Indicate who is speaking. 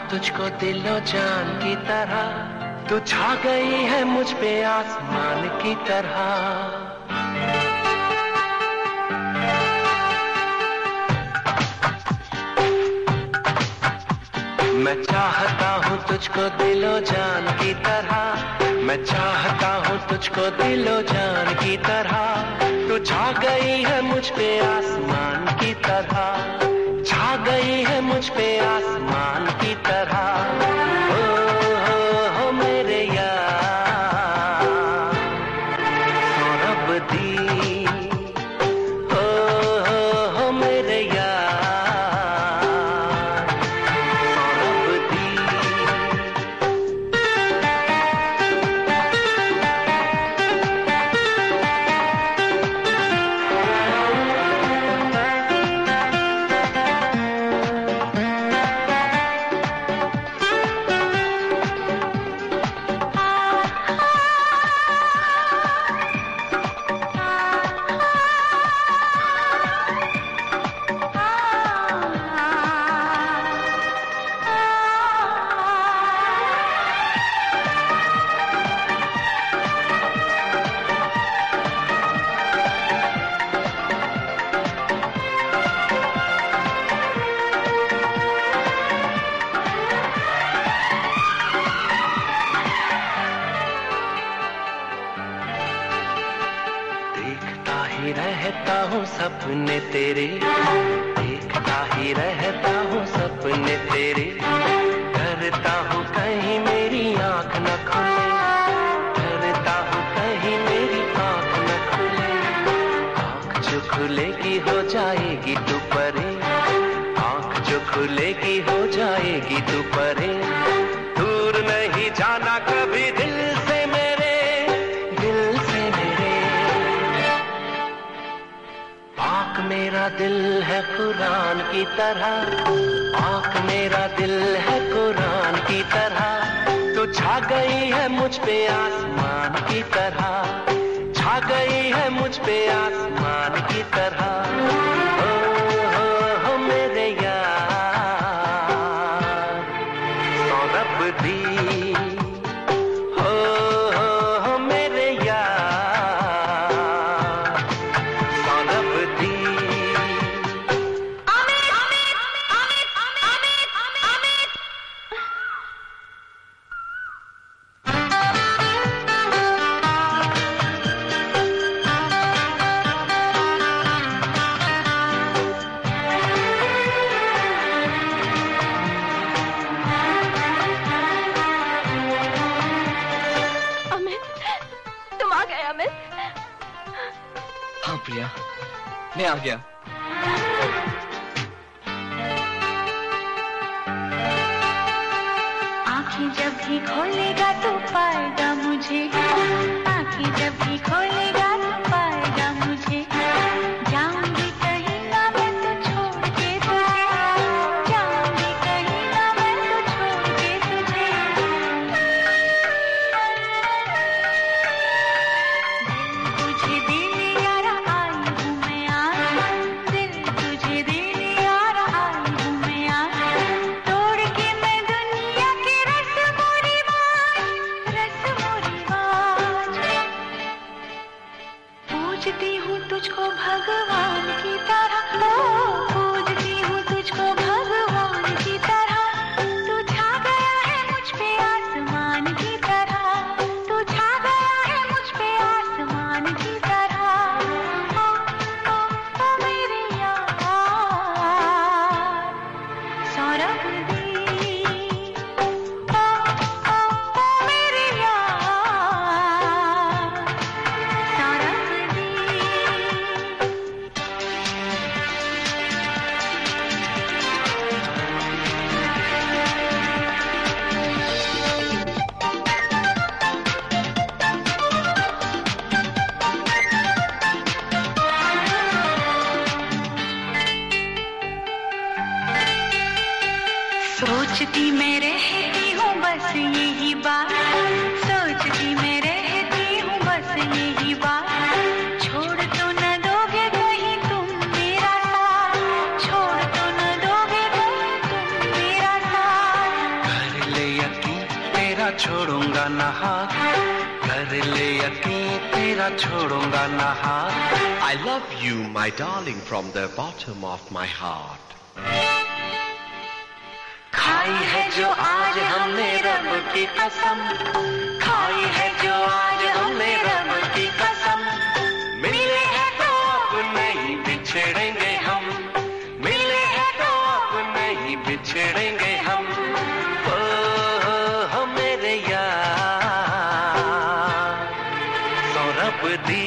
Speaker 1: तुझको दिलो जान की तरह, तू छा गई है मुझ पे आसमान की तरह। मैं चाहता हूँ तुझको दिलो जान की तरह, मैं चाहता हूँ तुझको दिलो जान की तरह। तू छा गई है मुझ पे आसमान की तरह, छा गई है मुझ पे आसमान की तरह। हो मेरे यार सौरभ दी, हो मेरे यार सौरभ दी। रहता हूँ सपने तेरे, देखता ही रहता हूँ सपने तेरे। डरता हूँ कहीं मेरी आँख न खुले, डरता हूँ कहीं मेरी आँख न खुले। आँख जो खुलेगी हो जाएगी तू परे, आँख जो खुलेगी हो जाएगी तू परे। दूर नहीं जाना कभी दिल से मेरे, दिल से मेरे। आँख मेरा दिल है कुरान की तरह, आँख मेरा दिल है कुरान की तरह। तू छा गई है मुझ पे आसमान की तरह, छा गई है मुझ पे आसमान की तरह। हो मेरे यार सौरभ दी, हो मेरे यार सौरभ दी।
Speaker 2: हाँ प्रिया, मैं आ गया।
Speaker 3: आँखें जब भी खोलेगा तो पाएगा मुझे, आँखें जब भी खोलेगा तो पाएगा मुझे। जाऊंगी कहीं ना मैं तो छोड़ के तुझे, जाऊंगी कहीं ना मैं तो छोड़ के तुझे। दिल तुझे दिल यारा आई हूँ मैं आज, दिल तुझे दिल यारा आई हूँ मैं आज। तोड़ के मैं दुनिया के रस्मों रिवाज, रस्मों रिवाज। पूजती हूँ तुझको भगवान की तरह, पूजती हूँ तुझको भगवान की तरह। तू छा गया है मुझ पे आसमान की तरह, तू छा गया है मुझ पे आसमान की तरह। ओ मेरे यार सौरभ दी, ओ मेरे यार सौरभ दी। सोचती मैं रहती हूँ बस यही बात, सोचती मैं रहती हूँ बस यही बात। छोड़ तो न दोगे कहीं तुम मेरा साथ, छोड़ तो न दोगे कहीं तुम मेरा साथ।
Speaker 1: तेरा छोड़ूंगा ना हाथ, कर ले यकीन तेरा छोड़ूंगा ना हाथ।
Speaker 4: I love you, my darling, from the bottom of my heart.
Speaker 1: खाई है जो आज हमने रब की कसम, खाई है जो आज हमने रब की कसम। मिले हैं तो अब नहीं बिछड़ेंगे हम, मिले हैं तो अब नहीं बिछड़ेंगे हम। ओ मेरे यार सौरभ दी,